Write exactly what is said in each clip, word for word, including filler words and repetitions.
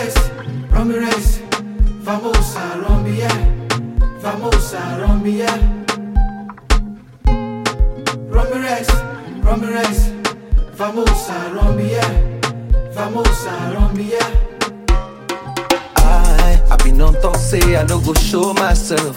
Ramirez, Ramirez, vamos a Rombia, vamos a Rombia. Ramirez, Ramirez, vamos a Rombia, vamos a Rombia. I, I been on talk say I no go show myself.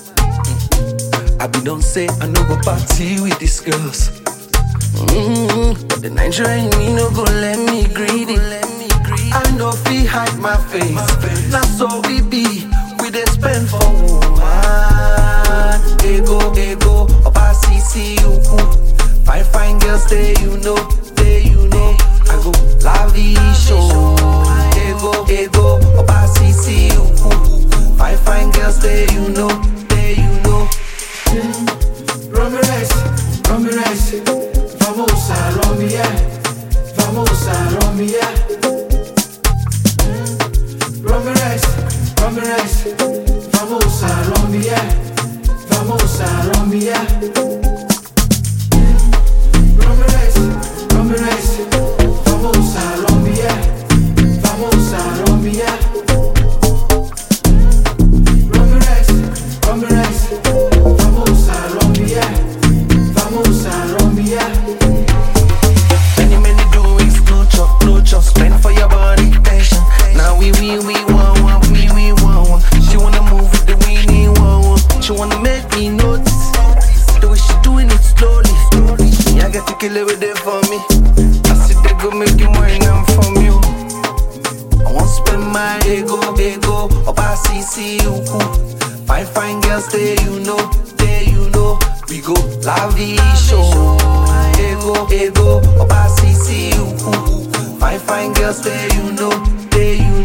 I been on say I no go party with these girls. Mm-hmm. But the Nigerian me no go let me greedy. I no fit hide my face. Now so we be, we dey spend for woman. Ego, ego, oba sisi uku. Fine, fine girls, stay you know, stay you know. I go lavish show. Ego, ego, oba sisi uku. Fine, fine girls, stay you know, stay you know. Ramirez, Ramirez, vamos a Rombia, vamos a Rombia. Ramirez, Ramirez, vamos a Rombia, vamos a Rombia. Ramirez, Ramirez, vamos a Rombia, vamos a Rombia. Ramirez, Ramirez, vamos a Rombia, vamos a Rombia. Many, many doings, no chop, no chop. Spend for your body, tension. Now we, we, we want one, we, we want one. She wanna move with the weenie, want one. She wanna make me notice the way she doing it slowly. Me, I got to kill it with it for me. I see they go make you mine, I'm from you. I want spend my ego, ego, oba sisi uku. Fine, fine girls, stay you know, stay you know. We go lavish show. Ego, ego, oba sisi uku. Fine, fine girls, stay you know, stay you know.